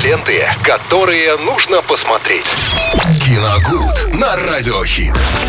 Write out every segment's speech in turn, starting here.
ленты, которые нужно посмотреть. Киногуд на Радиохит.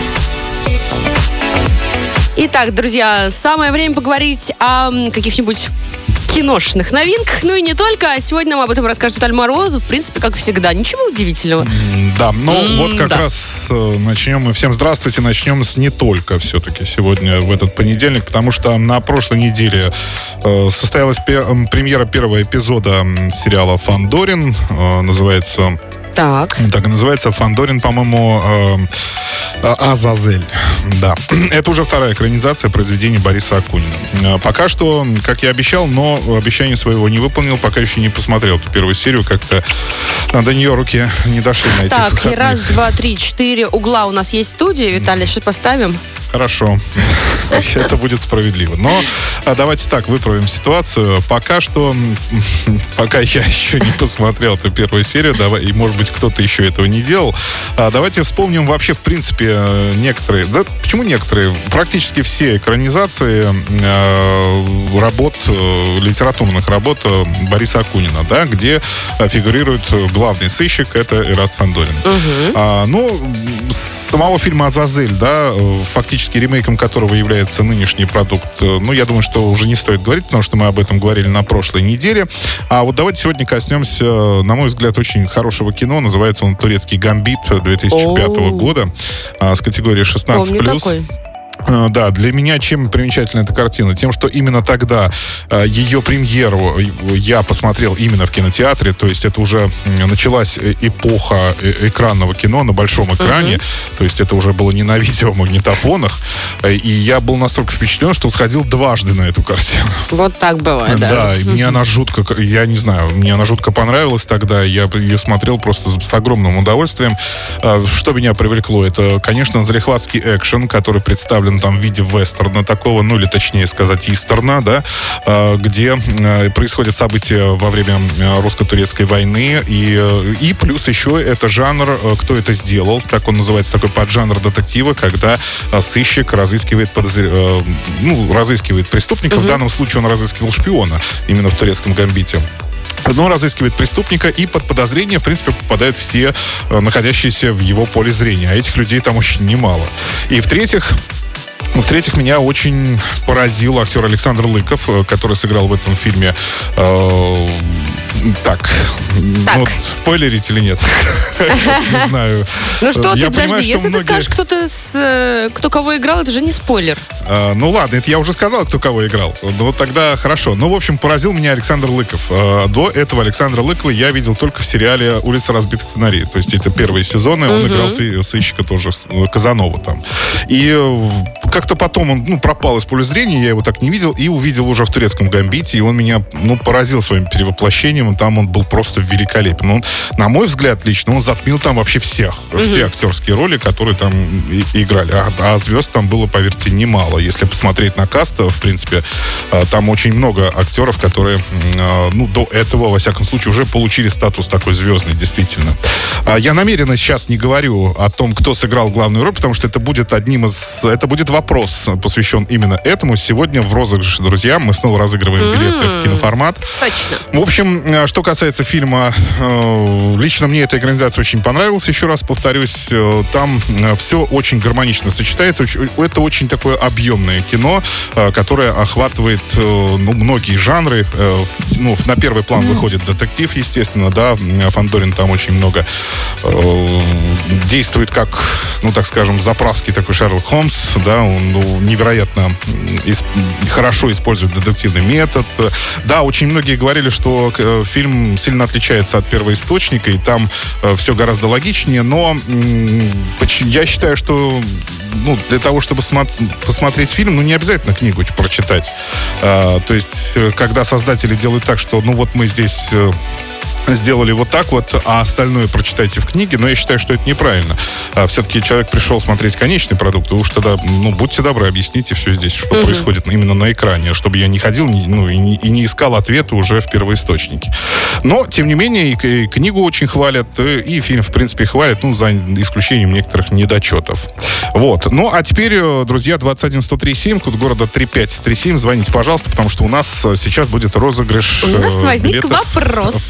Итак, друзья, самое время поговорить о каких-нибудь киношных новинках, ну и не только. Сегодня нам об этом расскажет Виталий Морозов. В принципе, как всегда, ничего удивительного. Да, вот как раз начнем мы. Всем здравствуйте. Начнем с не только все-таки сегодня, в этот понедельник, потому что на прошлой неделе состоялась премьера первого эпизода сериала «Фандорин». Называется... Так и называется «Фандорин», по-моему, «Азазель». Да. Это уже вторая экранизация произведения Бориса Акунина. Пока что, как я обещал, но обещание своего не выполнил, пока еще не посмотрел эту первую серию, как-то до нее руки не дошли на этих выходных. Так, и 1, 2, 3, 4 угла у нас есть в студии. Виталий, что поставим? Хорошо. Это будет справедливо. Но давайте так, выправим ситуацию. Пока я еще не посмотрел эту первую серию, и, может быть, кто-то еще этого не делал, давайте вспомним вообще, в принципе, некоторые, да, почему некоторые, практически все экранизации литературных работ Бориса Акунина, да, где фигурирует главный сыщик, это Эраст Фандорин. Самого фильма «Азазель», да, фактически ремейком которого является нынешний продукт, я думаю, что уже не стоит говорить, потому что мы об этом говорили на прошлой неделе. А вот давайте сегодня коснемся, на мой взгляд, очень хорошего кино. Называется он «Турецкий гамбит» 2005 года с категории 16+. Да, для меня чем примечательна эта картина? Тем, что именно тогда ее премьеру я посмотрел именно в кинотеатре, то есть это уже началась эпоха экранного кино на большом экране, то есть это уже было не на видеомагнитофонах, и я был настолько впечатлен, что сходил дважды на эту картину. Вот так бывает, да? Да, и мне она жутко понравилась тогда, я ее смотрел просто с огромным удовольствием. Что меня привлекло? Это, конечно, залихватский экшен, который представлен там в виде вестерна такого, или точнее сказать, истерна, да, где происходят события во время русско-турецкой войны, и плюс еще это жанр «Кто это сделал?», так он называется, такой поджанр детектива, когда сыщик разыскивает преступника, в данном случае он разыскивал шпиона, именно в «Турецком гамбите». Но разыскивает преступника, и под подозрение, в принципе, попадают все находящиеся в его поле зрения. А этих людей там очень немало. И в-третьих, меня очень поразил актер Александр Лыков, который сыграл в этом фильме... спойлерить или нет? Не знаю. Ну что ты, подожди, если ты скажешь, кто кого играл, это же не спойлер. Ладно, это я уже сказал, кто кого играл. Вот тогда хорошо. В общем, поразил меня Александр Лыков. До этого Александра Лыкова я видел только в сериале «Улица разбитых фонарей». То есть это первые сезоны, он играл сыщика тоже, Казанова там. И как-то потом он пропал из поля зрения, я его так не видел, и увидел уже в «Турецком гамбите», и он меня поразил своим перевоплощением. Там он был просто великолепен. Он, на мой взгляд, лично, он затмил там вообще все актерские роли, которые там играли. А звезд там было, поверьте, немало. Если посмотреть на каст, в принципе, там очень много актеров, которые, до этого, во всяком случае, уже получили статус такой звездный, действительно. Я намеренно сейчас не говорю о том, кто сыграл главную роль, потому что это будет это будет вопрос, посвящен именно этому. Сегодня в розыгрыше, друзья, мы снова разыгрываем билеты в киноформат. Точно. В общем, что касается фильма, лично мне эта экранизация очень понравилась, еще раз повторюсь, там все очень гармонично сочетается, это очень такое объемное кино, которое охватывает, многие жанры, на первый план выходит детектив, естественно, да, Фандорин там очень много действует как, так скажем, заправский такой Шерлок Холмс, да, он невероятно хорошо использует детективный метод, да, очень многие говорили, что фильм сильно отличается от первоисточника, и там все гораздо логичнее, но я считаю, что для того, чтобы посмотреть фильм, не обязательно книгу прочитать. То есть, когда создатели делают так, что мы здесь сделали вот так вот, а остальное прочитайте в книге, но я считаю, что это неправильно. Все-таки человек пришел смотреть конечный продукт, и уж тогда, будьте добры, объясните все здесь, что происходит именно на экране, чтобы я не ходил и не искал ответы уже в первоисточнике. Но, тем не менее, и книгу очень хвалят, и фильм, в принципе, хвалят, за исключением некоторых недочетов. Вот. А теперь, друзья, 21-103-7, код города 3537, звоните, пожалуйста, потому что у нас сейчас будет розыгрыш у нас возник билетов вопрос. В киноформат.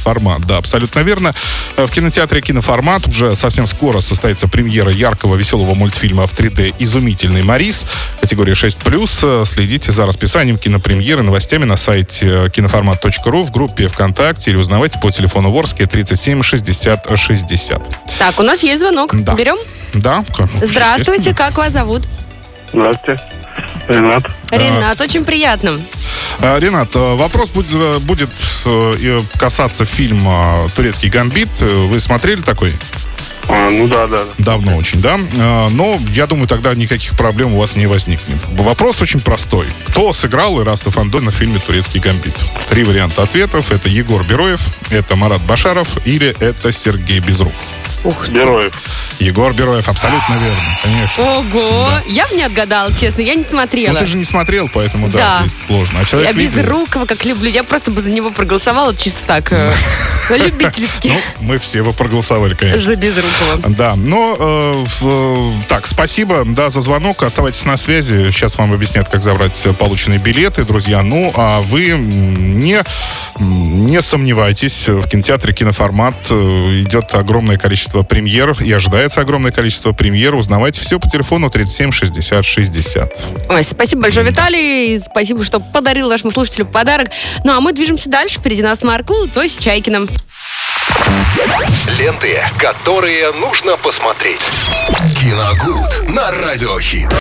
«Киноформат». Да, абсолютно верно. В кинотеатре «Киноформат» уже совсем скоро состоится премьера яркого, веселого мультфильма в 3D «Изумительный Морис». Категория 6+. Следите за расписанием кинопремьеры, новостями на сайте киноформат.ру, в группе ВКонтакте или узнавайте по телефону Ворске 37 60 60. Так, у нас есть звонок. Да. Берем? Да. Здравствуйте, как вас зовут? Здравствуйте. Ренат. Ренат, очень приятно. Ренат, вопрос будет касаться фильма «Турецкий гамбит». Вы смотрели такой? Ну да. Давно очень, да? Но, я думаю, тогда никаких проблем у вас не возникнет. Вопрос очень простой. Кто сыграл Ираста Фандорина в фильме «Турецкий гамбит»? 3 варианта ответов. Это Егор Бероев, это Марат Башаров или это Сергей Безруков. Ух ты. Бероев. Егор Бероев, абсолютно верно, конечно. Ого! Да. Я бы не отгадала, честно, я не смотрела. Ну, ты же не смотрел, поэтому, да, здесь сложно. А человек я Безрукова как люблю, я просто бы за него проголосовала чисто так, любительски. Ну, мы все бы проголосовали, конечно. За Безрукова. Да, так, спасибо, да, за звонок, оставайтесь на связи, сейчас вам объяснят, как забрать полученные билеты, друзья. Ну, а вы не сомневайтесь, в кинотеатре «Киноформат» идет огромное количество премьер и ожидается огромное количество премьер. Узнавайте все по телефону 37 60 60. Ой, спасибо большое, Виталий. И спасибо, что подарил нашему слушателю подарок. Ну, а мы движемся дальше. Впереди нас Маркул, то есть Чайкиным. Ленты, которые нужно посмотреть. Киногуд на Радио Хит.